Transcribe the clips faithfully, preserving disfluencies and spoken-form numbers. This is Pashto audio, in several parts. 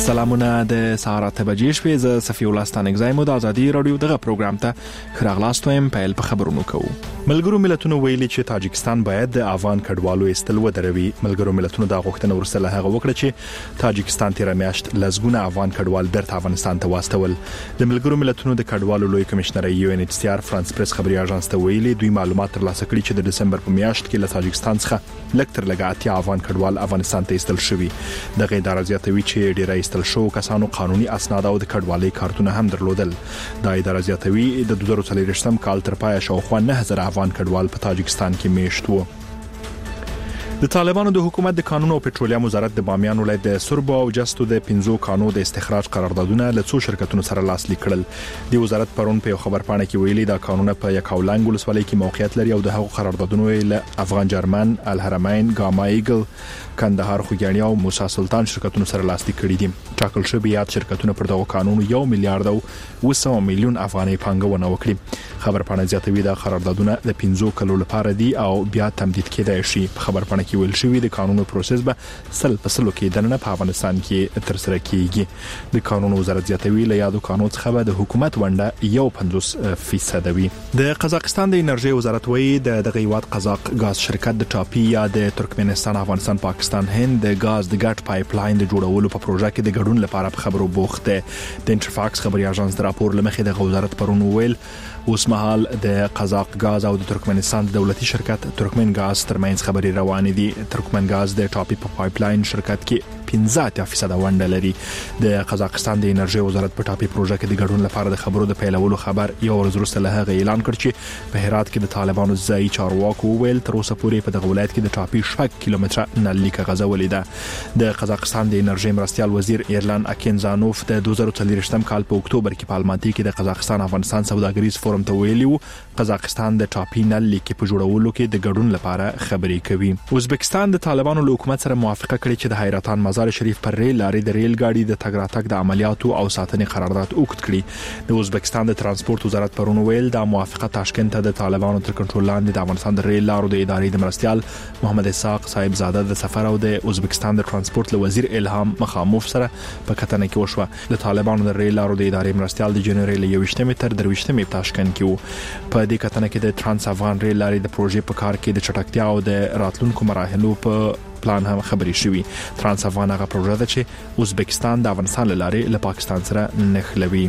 سلامونه د سهار اته بجې شپې ز صفي الله ستانګزای مو د ازادي رادیو دغه پروګرام ته خراغلاست ويم په په خبرونو کوو. ملګرو ملتونو ویلي چې تاجکستان باید د افغان کډوالو استل ودروي. ملګرو ملتونو دا غوښتنه ورسره هغه وکړه چې تاجکستان تیر میاشت لزګونه افغان کډوال بیرته افغانستان ته واستول. د ملګرو ملتونو د کډوالو لوی کمشنر یو ان ایچ سی آر فرانس پریس خبري اژانس ته ویلي دوی معلومات ترلاسه کړي چې د دسمبر په میاشت کې له تاجکستان څخه لکتر لګاتیا افغان کډوال افغانستان ته استل شوي. دغه اداره زیاتوي چې ډیری استل شو کسانو قانوني اسناد او د کډوالۍ کارتونه هم درلودل. دا اداره زیاتوي د دوه زره څلور کال تر پای شاوخوا نه هزار افغان کډوال په تاجکستان کې میشت وو. د طالبانو د حکومت د قانون او پټرولیم وزارت د بامیان ولایت د سربو او جستو د پنځو کانونو د استخراج قراردادونه له څو شرکتونو سره لاسلیک کړل. د وزارت پرون په خبر پاڼه کې ویلي دا قانونونه په یکاولنګ ولسوالۍ کې موقعیت لري او د هغو قراردادونو له افغان جرمن، الحرمین، ګاما ایګل، کندهار خوګیاڼي او موسی سلطان شرکتونو سره لاسلیک کړي دي. ټاکل شوی یاد شرکتونه پر دغه قانونو یو میلیارډ او وسو میلیون افغانۍ پانګونه وکړي. خبر پاڼه زیاتوي دا قراردادونه د پنځو کلو لپاره دي او بیا تمدید کېدای شي. په خبر پاڼه کې ویل شوی د قانونو پروسس به سل په سلو کې دننه په افغانستان کې تر سره کیږي. د قانونو وزارت زیاتوي له یادو قانون څخه به د حکومت ونده یو پنځوس فیصد وي. د قزاقستان د انرژي وزارت وایي د دغه هیواد قزاق غاز شرکت د ټاپي یا د ترکمنستان افغانستان پاکستان هند د غاز د ګاټ پایپ لاین د جوړولو په پروژه کې د ګډون لپاره په خبرو بوخت دی. د انټرفاکس خبري اژانس د راپور لمخې د وزارت پرون ویل اوس مهال د قزاق غاز او د ترکمنستان د دولتي شرکت ترکمن غاز ترمنځ خبري روانې دي. ترکمن غاز د ټاپي په پایپ لاین شرکت کې پنځه فیصد ونډه لري. د قزاقستان د انرژي وزارت په ټاپي پروژه کې د ګډون لپاره د خبرو د پیلولو خبر یو ورځ وروسته له هغه اعلان کړ چې په هرات کې د طالبانو ځای چارواکو ویل تر اوسه پورې په دغه ولایت کې د ټاپي شپږ کیلومتره نلي کاغذ ولیده. د قزاقستان د انرژي مرستيال وزیر ایرلان اکینزانوف د دوه زره څلور کال په اکتوبر کې په الماتي کې د قزاقستان افغانستان سوداګریز فورم ته ویلي وو قزاقستان د ټاپي نلي کې په جوړولو کې د ګډون لپاره خبري کوي. ازبکستان د طالبانو له حکومت سره موافقه کړې چې د حیرتان مزار شریف پر ریل لارې د ریل ګاډي د تګ راتګ د عملیاتو او ساتنې قرارداد وکړ کړي. د ازبکستان د ترانسپورت وزارت پرون ویل دا موافقه تاشکند ته د طالبانو تر کنټرول لاندې د افغانستان د ریل لارو د ادارې د مرستيال محمد اسحاق صاحب زاده د سفر او د ازبکستان د ترانسپورت له وزیر الهام مخاموف سره په کتنه کې وشوه. د طالبانو د ریل لارو د ادارې مرستيال د جنوري له یوشتمې تر درويشتمې په تاشکند کې وو. په دې کتنه کې د ترانس افغان ریل لارې د پروژې په کار کې د چټکتیا او د راتلونکو مراحلو په پلان هم خبري شوي. ترانس افغان هغه پروژه ده چې ازبکستان د افغانستان لارې له پاکستان سره نښلوي.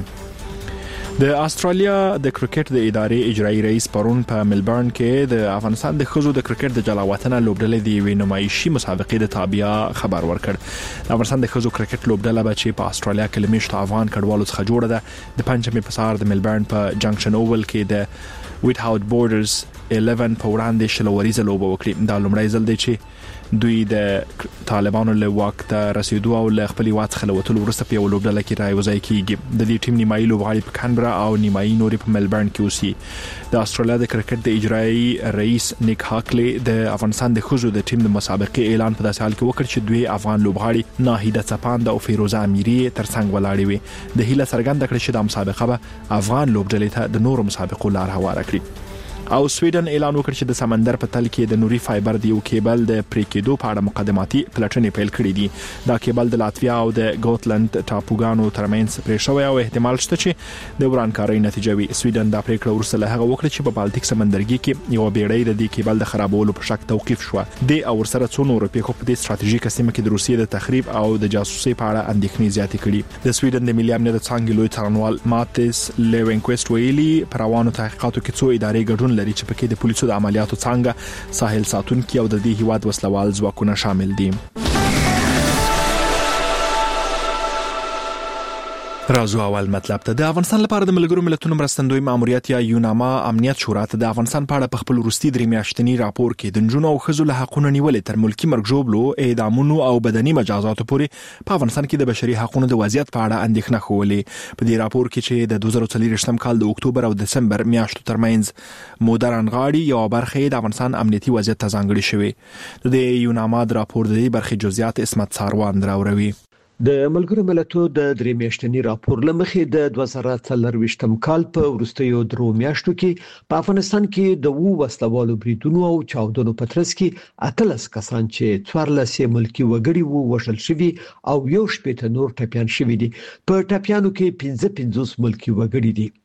د استرالیا د کرکټ د ادارې اجرایی رئیس پرون په ملبورن کې د افغانستان د خزو د کرکټ د جلاوطن لوبډلې د وی نمایشي مسابقې د تابعیا خبر ورکړ. د افغانستان د خزو کرکټ لوبډله به چې په استرالیا کې لمشت افغان کډوالو څخه جوړه ده د پنځمې په سهار د ملبورن په جنکشن اوول کې د ویټ هاوټ بورډرز الیون په وړاندې شلوريزه لوبه وکړي. دا لومړی ځل دی چې دوی د طالبانو له واک ته رسیدو او له خپل واک څخه وټول ورسته په یو لوبډله کې راوځي کیږي. د دې ټیم نیمایي لوبغاړي په کانبرا او نیمایي نوري په ملبورن کې اوسي. د استرالیا د کرکټ د اجرایی رئیس نیک هاکلی د افغانستان د خزو د ټیم د مسابقې اعلان په داسې حال کې وکړ چې دوی افغان لوبغاړي ناهیده چپاند او فیروزه امیری ترڅنګ ولاړې وي. د هیله څرګنده کړې چې د مسابقه به افغان لوبډلې ته د نورو مسابقو لار هواره کړي. او سویډن اعلان وکړ چې د سمندر په تل کې د نوري فایبر د یو کیبل د پریکېدو په اړه مقدماتي پلټنې پیل کړې دي. دا کیبل د لاتویا او د ګوتلند ټاپوګانو ترمنځ پرې شوی او احتمال شته چې د ورانکارۍ نتیجه وي. سویډن دا پریکړه ورسره له هغه وکړه چې په بالټیک سمندرګي کې یو بیړۍ د دې کیبل د خرابولو په شک توقيف شو. د او ورسره څو نور پیښو په دې ستراتیژیکه سیمه کې د روسیې د تخریب او د جاسوسي په اړه اندېښنې زیاتې کړي. د سویډن د ملي امنیت څنګه لوی څارنوال ماتیس لیوینکويست ویلي پروانو تحقیقاتو کې څو ادارې ګډون لري چې پکې د پولیسو د عملیاتو څنګه ساحل ساتونکي او د دې هیواد وسلوال ځواکونه شامل دي. رازو اول مطلب ته د افغانستان لپاره د ملګرو ملتونو مرستندوی ماموریت یا یوناما امنیت شورا ته د افغانستان په اړه په خپل وروستي درې میاشتني راپور کې د نجونو او ښځو له حقوقو نیولې تر ملکی مرګ ژوبلو اعدامونو او بدني مجازاتو پورې په افغانستان کې د بشري حقوقو د وضعیت په اړه اندېښنه ښولې. په دې راپور کې چې د دوه زره څلور کال د اکتوبر او دسمبر میاشتو ترمنځ موده رانغاړي یو برخه د افغانستان امنیتي وضعیت ته ځانګړې شوې. د یوناما د راپور د دې برخې جزئیات اسمت ساروان دراوروي. د ملګرو ملتونو د درې میاشتني راپور لمخې د دوه زره څلرويشتم کال په وروستیو درو میاشتو کې په افغانستان کې د وو وسلوالو بریدونو او چاودنو په ترڅ کې اتلس کسان چې څوارلس ملکی وګړي وو وژل شوي او یو شپږ نور ټپيان شوي دي. په ټپيانو کې پنځه پنځوس ملکی وګړي دي.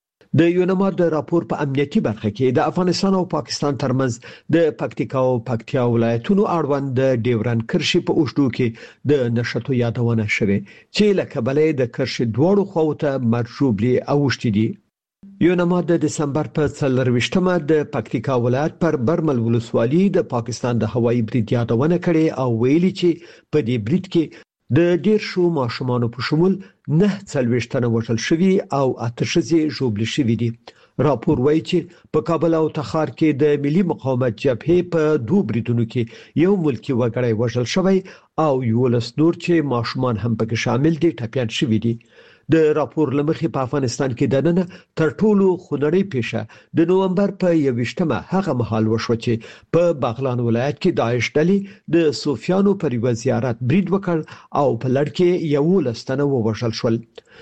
د یونما د راپور په امنیتي برخه کې د افغانستان او پاکستان ترمنځ د پکتیکا او پکتیا ولایتونو اړوند د ډیورن کرښې په اوږدو کې د نشټو یادونه شوه چې لکه بلې د کرښې دواړو خواو ته مرجوبلي اوښتي دي. یونما د دسمبر په څلرويشتمه د پکتیکا ولایت پر برمل ولسوالي د پاکستان د هوایي برید یادونه کړې او ویلي چې په دې برید کې د ډیر شو ماشومان په شمول نه څلويشتنه وژل شوي او اته ښځې ژوبل شوي دي. راپور وایي چې په کابل او تخار کې د ملي مقاومت جبهې په دوه بریدونو کې یو ملکی وګړی وژل شوی او یو لس نور چې ماشومان هم پکې شامل دي ټپيان شوي دي. د راپور لمخې په افغانستان کې د نن تر ټولو خونړۍ پیښه د نومبر په یوویشتمه هغه مهال وشو چې په بغلان ولایت کې داعش ډلې د صوفیانو پر یو زیارت برید وکړ او په لړ کې یو لستنه ووژل شول.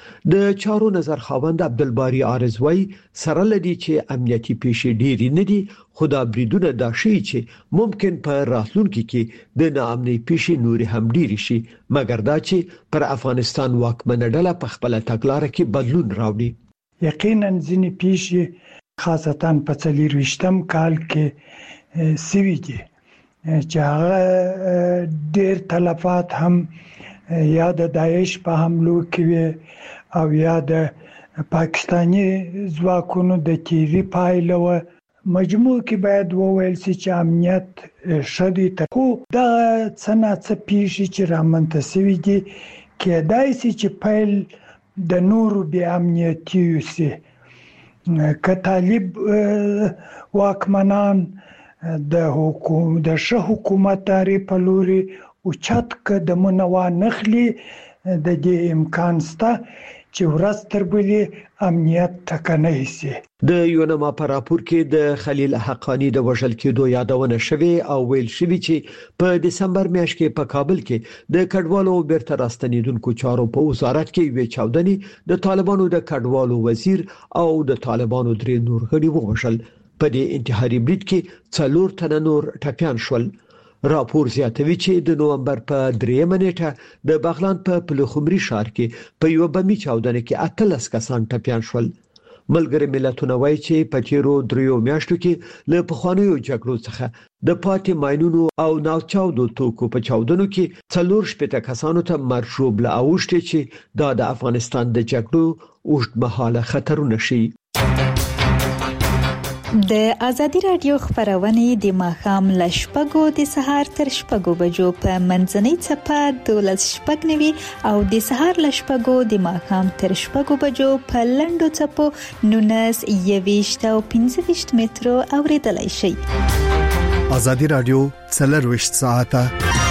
د چارو نظر خاوند عبدالباری عارضوی سره لدی چې امنیتي پیښې ډېری نه دي خو دا بریدونه دا شي چې ممکن په راتلونکي کې د ناامنۍ پیښې نور هم ډېری شي مګر دا چې پر افغانستان واکمنه ډله په خپل تګلارې کې بدلون راوړي. یقینا ځینې پیښې خاصتا په څلرويشتم کال کې سوي دي چې هغه ډېر تلفات هم یا د داعش په حملو کې او یا د پاکستاني ځواکونو د تیری پایله و. مجموع کې باید وویل شي چې امنیت شدي ته دا څنګه پیښې چې رامنځته شوي دي کېدای شي چې پیل د نورو بې امنیتي وي که طالب واکمنان د حکومت د شه حکومت داري په لوري او چت ک د منوا نخلي د دې امکان سته چې ورځ تر بلې امنیت ټکنه شي. د یونما په راپور کې د خلیل حقانی د وژل کېدو یادونه شوه او ویل شوی چې په دسمبر میاشت کې په کابل کې د کډوالو بیرته راستنیدونکو چارو په وزارت کې وی چاودنې د طالبانو د کډوالو وزیر او د طالبانو درې نور غړي ووژل. په دې انتحاري برید کې څلور تنه نور ټپيان شول. راپور زیاتوي چې د نومبر په دریمه نیټه د بغلان په پلخمري ښار کې په یو بمي چاودنه کې اتلس کسان ټپيان شول. ملګری ملتونه وایي چې په تیرو دریو میاشتو کې له پخوانیو جګړو څخه د پاتې ماينونو او ناوچاودو توکو په چاودنو کې څلور شپږ کسانو ته مرشوب لا اوښتي چې دا د افغانستان د جګړو اوږدمهاله خطرونه شي. د ازادي رادیو خبرونه د ماخام لشپګو د سهار تر شپګو بجو په منځنۍ چپه دولس شپږ نوي او د سهار لشپګو د ماخام تر شپګو بجو په لندو چپو نونس یويشت او پنځه ویشت مترو اوریدلای شي. ازادي رادیو څلرويشت ساعته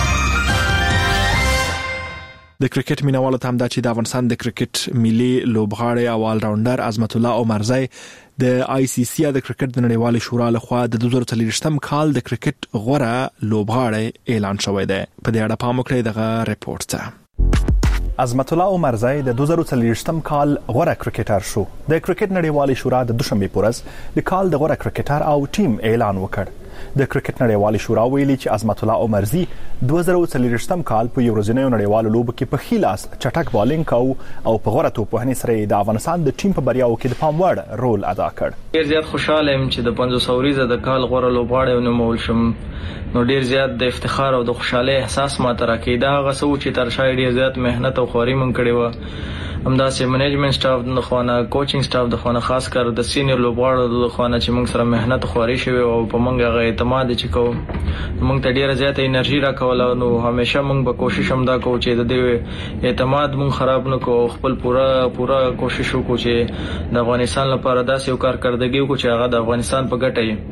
د کرکټ مینوالو ته هم دا چې د افغانستان د کرکټ ملي لوبغاړی او آل راونډر عظمت الله عمرزی د آی سی سی د کرکټ د نړیوال شورا لخوا د دوه زره څلويشتم کال د کرکټ غوره لوبغاړی اعلان شوی دی. په دې اړه پام وکړئ دغه ریپورت ته. عظمت الله عمرزی د دوه زره څلويشتم کال غوره کرکټر شو. د کرکټ نړیوال شورا د دوشنبه پورز د کال د غوره کرکټر او ټیم اعلان وکړ. د کرکټ نړیوال شورا ویلي چې عظمت الله عمرزی دوه زره څلويشتم کال په یو ورځنیو نړیوالو لوبو کې په خلاص چټک بالینګ کاو او په غوړه توپوهنې سره د افغانستان د ټیم په بریاو کې د پام وړ رول ادا کړ. ډیر زیات خوشاله یم چې د پنځوس اوریزه د کال غوړه لوبغاړی ونومول شم. نو ډیر زیات د افتخار او د خوشاله احساس ماته راکې. دا هغه څه چې تر شا ډیر زیات مهنت او خواري مونږ کړې و. همداسې منیجمنت سټاف د خوانه کوچینګ سټاف د خوانه خاص کر د سینیئر لوبغاړو د خوانه چې موږ سره مهنت خواري شوی او په موږ غو اعتماد چې کوو موږ ته ډیره زیاته انرژي راکوله. نو همیشه موږ به کوشش هم دا کوو چې د دې اعتماد موږ خراب نه کوو. خپل پورا پورا کوشش وکړو چې د افغانستان لپاره داسې یو کارکردګي وکړو چې هغه د افغانستان په ګټه وي.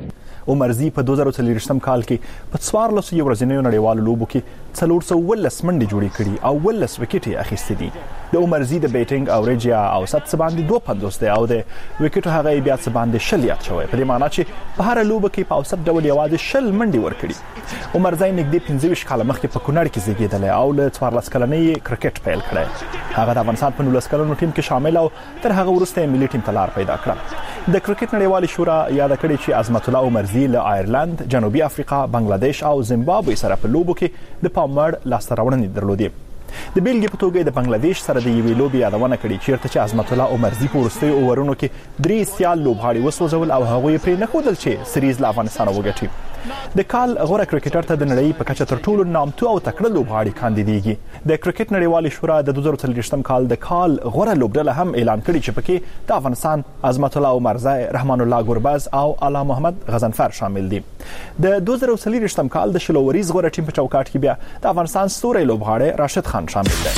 عمرزي په دوه زره څلوېښتم کال کې په څوارلس یو ورځنیو نړیوالو لوبو کې څلور سوه اوولس منډې جوړې کړي او اوولس وکټې اخیستې دي. د عمرزي د بیټینګ اوریج یا اوسط څه باندې دوه پنځوس دی او د وکټو هغه بیا څه باندې شل یاد شوی، په دې معنی چې په هره لوبه کې په اوسط ډول یوازې شل منډې ورکړي. عمرزي نږدې پنځه ویشت کاله مخکې په کونړ کې زیږېدلی او له څوارلس کلنۍ کرکټ پیل کړی. هغه د افغانستان په نولس کلنو ټیم کې شامل او تر هغه وروسته ملي ټیم ته لار پیدا کړه. د کرکټ نړیوالې شورا یاد کړی چې عظمت الله عمرزي له آیرلند، جنوبي افریقا، بنگلاديش او زیمبابوې سره په لوبو کې د پام وړ لاسته راوړنې درلودې. د بیلګې په توګه د بنگلاديش سره د یوې لوبې یادونه کړې چیرته چې عظمت الله عمرزي په وروستیو اوورونو کې درې سیال لوبغاړي وسوځول او هغوی پرې نه ښودل چې سریز له افغانستانه وګټي. د کال غوره کرکټر ته د نړۍ په کچه تر ټولو نامتو او تکړه لوبغاړي کاندیدېږي. د کرکټ نړیوالې شورا د دوه زره څلوېښتم کال د کال غوره لوبډله هم اعلان کړي چې پکې د افغانستان عظمت الله عمرزي، رحمان الله ګربز او اعلی محمد غضنفر شامل دي. د دوه زره څلوېښتم کال د شلو وریز غوره ټیم په چوکاټ کې بیا د افغانستان ستوری لوبغاړی راشد خان شامل دی.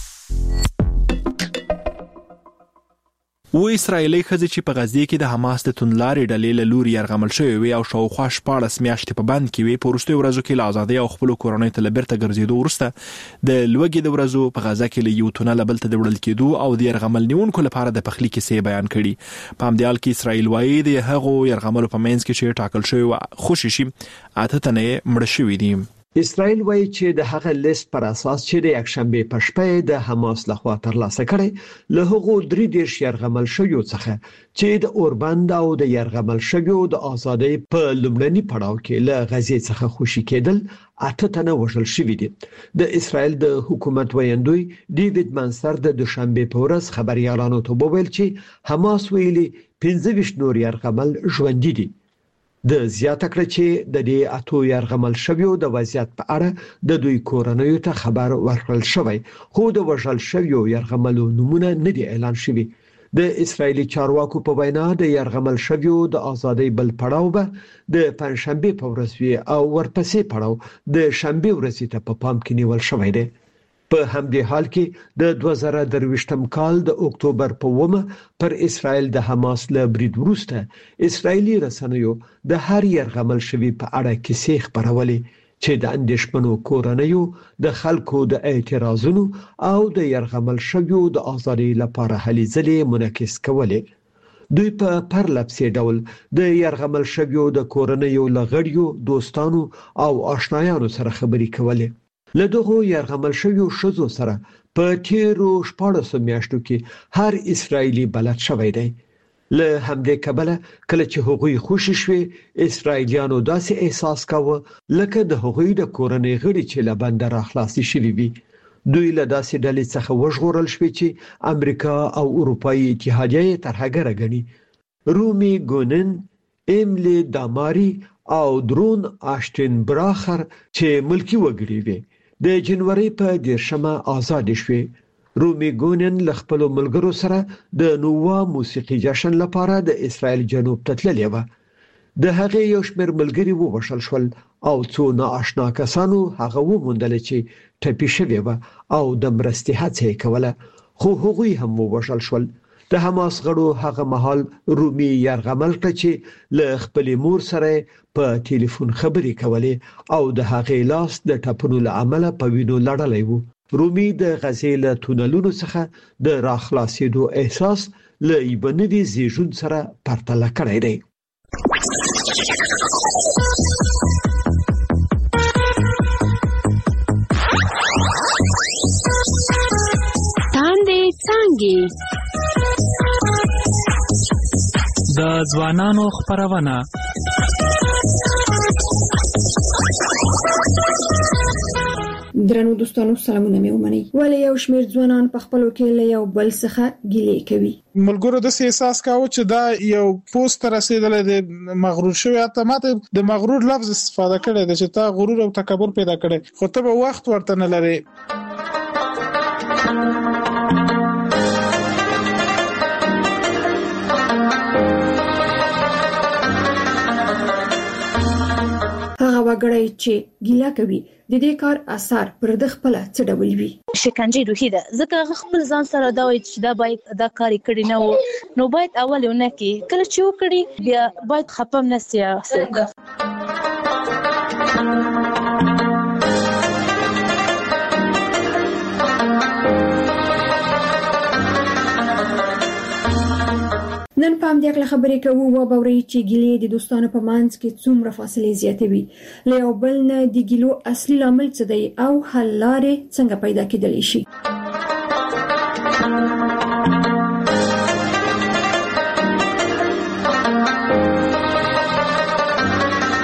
و اسرایلی ښځې چې په غزې کې د حماس د توندلارې ډلې له لوري یرغمل شوې وي او شاوخوا شپاړس میاشتې په بند کې وي، په وروستیو ورځو کې له ازادۍ او خپلو کورنیو ته له بیرته ګرځېدو وروسته د لوږې د ورځو په غزه کې له یو تونله بل ته د وړل کېدو او د یرغمل نیونکو لپاره د پخلي کیسې بیان کړي. په همدې حال کې اسرایل وایي د هغو یرغملو په منځ کې چې ټاکل شوی و خوشي شي اته تنه مړه شوي دي. اسرائیل وایي چې د هغه لیست پر اساس چې د یکشنبه په شپه د حماس لخوا ترلاسه کړي له هغو درې دیرش یرغمل شویو څخه چې د اوربند او د یرغمل شویو د ازادۍ په لومړني پړاو کې له غزې څخه خوشي کېدل اته تنه وژل شوي دي. د اسرائیل د حکومت ویاندوی ډیوډ مانستر د دوشنبه په ورځ خبريالانو ته وویل چې حماس ویلي پنځه ویشت نور یرغمل ژوندۍ دي. د زیاته کړ چې د دې اتو یرغمل شویو د وضعیت په اړه د دوی کورنیو ته خبر ورکړل شوی، خو د وژل شویو یرغملو نمونه نه دي اعلان شوی. د اسرایلی چارواکو په وینا د یرغمل شویو د ازادۍ بل پړاو به د پنځشنبه په ورځ وی او ورپسې پړاو د شنبه ورځ ته په پام کې نیول شوی دی. په همدې حال کې د دوه زره درویشتم کال د اکتوبر په اوومه پر اسرائیل د حماس له برید وروسته اسرایلی رسنیو د هر یرغمل شوی په اړه کیسې خبرولې چې د اندېښمنو کورنیو د خلکو د اعتراضونو او د یرغمل شویو د ازادۍ لپاره هلې ځلې منعکس کولې. دوی په پرلپسې ډول د یرغمل شویو د کورنیو لغړیو دوستانو او آشنایانو سره خبرې کولې. له دغه یرغمل شویو شذو سره په تیرو شپاړسو میاشتو کې هر اسرایلی بلد شوی دی. له همدې کبله کله چې هغوی خوشی شوي اسرایلیانو داسې احساس کاوه لکه د هغوی د کورنۍ غړي چې له بند را خلاصي شوي وي. دوی له داسې ډلې څخه وژغورل شوي چې امریکا او اروپایي اتحادیه ترهګره ګڼي. رومي ګونن، ایملی داماری او درون آشتین براخر چې ملکی وګړي وي د جنوري په دیرشمه آزاد شوي. رومي ګونن له خپل ملګرو سره د نووا موسیقي جشن لپاره د اسرائیل جنوب ته تللی و. د هغه یو شمېر ملګري ووژل شول او څو ناآشنا کسانو هغه وموندل چې ټپي شوي و او د مرستې هڅه یې کوله، خو هغوی هم ووژل شول. د حماس غړو هغه مهال رومي یرغمل کړ چې له خپل مور سره په ټلیفون خبرې کولې او د هغې لاس د ټپونو له امله په وینو لړلی و. رومي د غزې له تونلونو څخه د راخلاصېدو احساس له یوه نوي زیږون سره پرتله کړی دی. تاندې څانګې د ځوانانو خپرونه. درنو دوستانو سلامونه مې ومنئ. ولې یو شمېر ځوانان په خپلو کې له یو بل څخه ګیلې کوي؟ ملګرو د احساس کاوه چې دا یو پوسټ رسیدل د مغرور شوی، اته ماته د مغرور لفظ استفاده کړي د چې تا غرور او تکبر پیدا کړي، خو ته به وخت ورته نه لري. هغه وګړی چې ګیله کوي د دې کار اثر پر د خپل څه ډول وي. شکنجه روحي ده، ځکه خپل ځان سره دا وایي چې دا باید دا کار کړی نه وو، نو باید اول یو نه کې کله چې وکړي بیا باید خپم نه سي. نن پام دې کله خبرې کوو و بوري چې ګیلې د دوستانو په مانځ کې څومره فاصله زیاتوي، له یو بل نه د ګیلو اصلي لامل څه دی او حل لارې څنګه پیدا کېدلی شي.